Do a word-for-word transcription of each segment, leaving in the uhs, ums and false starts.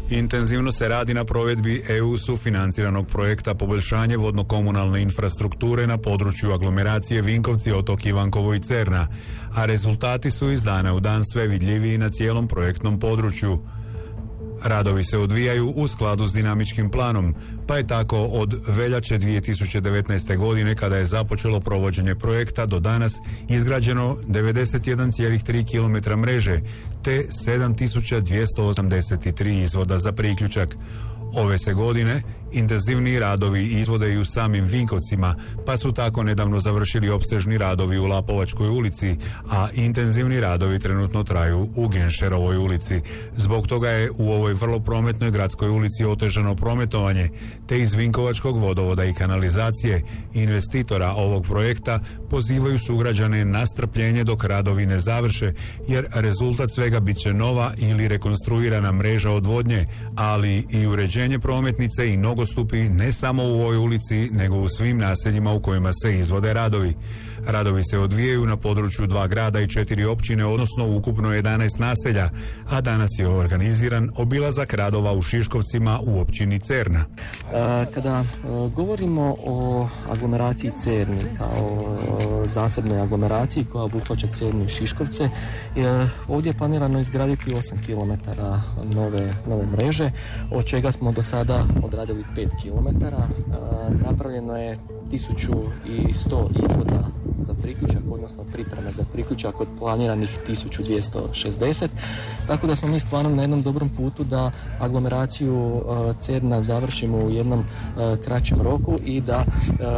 Intenzivno se radi na provedbi E U sufinanciranog projekta poboljšanje vodno-komunalne infrastrukture na području aglomeracije Vinkovci, Otok, Ivankovo i Cerna, a rezultati su iz dana u dan sve vidljiviji na cijelom projektnom području. Radovi se odvijaju u skladu s dinamičkim planom, pa je tako od veljače dvije tisuće devetnaeste. godine, kada je započelo provođenje projekta, do danas izgrađeno devedeset jedan zarez tri kilometra mreže te sedam tisuća dvjesto osamdeset tri izvoda za priključak. Ove se godine intenzivni radovi izvode i u samim Vinkovcima, pa su tako nedavno završili opsežni radovi u Lapovačkoj ulici, a intenzivni radovi trenutno traju u Genšerovoj ulici. Zbog toga je u ovoj vrlo prometnoj gradskoj ulici otežano prometovanje, te iz Vinkovačkog vodovoda i kanalizacije investitora ovog projekta pozivaju sugrađane na strpljenje dok radovi ne završe, jer rezultat svega bit će nova ili rekonstruirana mreža odvodnje, ali i uređenje prometnice i nogostupi ne samo u ovoj ulici, nego u svim naseljima u kojima se izvode radovi. Radovi se odvijaju na području dva grada i četiri općine, odnosno ukupno jedanaest naselja, a danas je organiziran obilazak radova u Šiškovcima u općini Cerna. Kada govorimo o aglomeraciji Cerni kao zasebnoj aglomeraciji koja obuhvaća Cernu i Šiškovce, ovdje je planirano izgraditi osam kilometara nove, nove mreže, od čega smo do sada odradili pet kilometara. Napravljeno je tisuću sto izvoda za priključak, odnosno pripreme za priključak od planiranih tisuću dvjesto šezdeset, tako da smo mi stvarno na jednom dobrom putu da aglomeraciju uh, Cerna završimo u jednom uh, kraćem roku i da uh,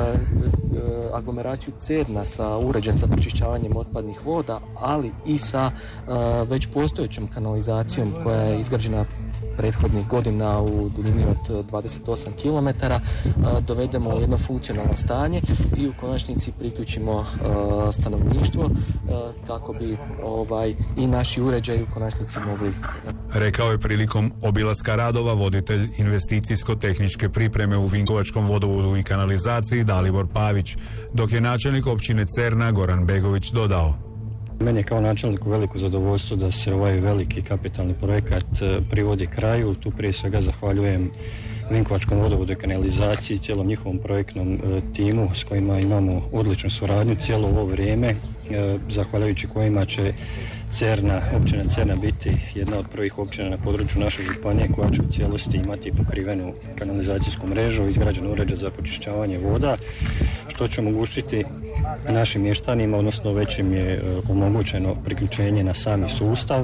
uh, aglomeraciju Cerna sa uređen za pročišćavanjem otpadnih voda, ali i sa uh, već postojećom kanalizacijom koja je izgrađena prethodnih godina u duljini od dvadeset osam kilometara dovedemo u jedno funkcionalno stanje i u konačnici priključimo uh, stanovništvo uh, kako bi ovaj i naši uređaji u konačnici mogli. Rekao je prilikom obilaska radova voditelj investicijsko-tehničke pripreme u Vinkovačkom vodovodu i kanalizaciji Dalibor Pavić, dok je načelnik općine Cerna Goran Begović dodao: Meni je kao načelniku veliko zadovoljstvo da se ovaj veliki kapitalni projekat privodi kraju. Tu prije svega zahvaljujem Vinkovačkom vodovodu i kanalizaciji i cijelom njihovom projektnom e, timu s kojima imamo odličnu suradnju cijelo ovo vrijeme, e, zahvaljujući kojima će Cerna, općina Cerna biti jedna od prvih općina na području naše županije koja će u cijelosti imati pokrivenu kanalizacijsku mrežu, izgrađen uređaj za pročišćavanje voda, što će omogućiti našim mještanima, odnosno već im je e, omogućeno priključenje na sami sustav.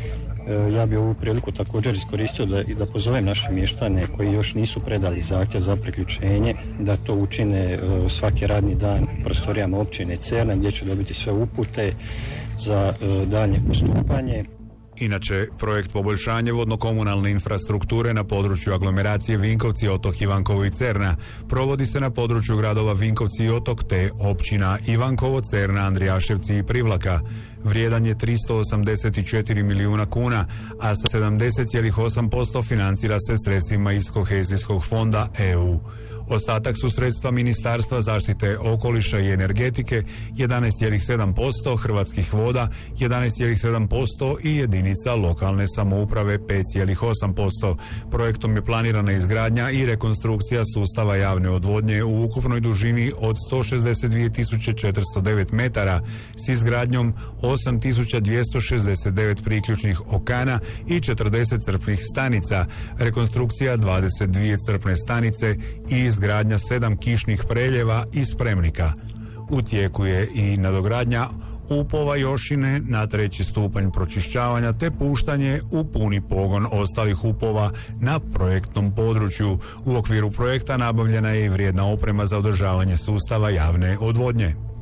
Ja bih ovu priliku također iskoristio da, da pozovem naše mještane koji još nisu predali zahtjev za priključenje da to učine uh, svaki radni dan u prostorijama općine Cerna, gdje će dobiti sve upute za uh, daljnje postupanje. Inače, projekt poboljšanje vodno-komunalne infrastrukture na području aglomeracije Vinkovci, Otok, Ivankovo i Cerna provodi se na području gradova Vinkovci i Otok te općina Ivankovo, Cerna, Andrijaševci i Privlaka. Vrijedan je tristo osamdeset četiri milijuna kuna, a sa sedamdeset zarez osam posto financira se sredstvima iz kohezijskog fonda E U. Ostatak su sredstva Ministarstva zaštite okoliša i energetike jedanaest zarez sedam posto, Hrvatskih voda jedanaest zarez sedam posto i jedinica lokalne samouprave pet zarez osam posto. Projektom je planirana izgradnja i rekonstrukcija sustava javne odvodnje u ukupnoj dužini od sto šezdeset dvije tisuće četiristo devet metara s izgradnjom osam tisuća dvjesto šezdeset devet priključnih okana i četrdeset crpnih stanica, rekonstrukcija dvadeset dvije crpne stanice i izgradnja sedam kišnih preljeva i spremnika. U tijeku je i nadogradnja upova Jošine na treći stupanj pročišćavanja te puštanje u puni pogon ostalih upova na projektnom području. U okviru projekta nabavljena je i vrijedna oprema za održavanje sustava javne odvodnje.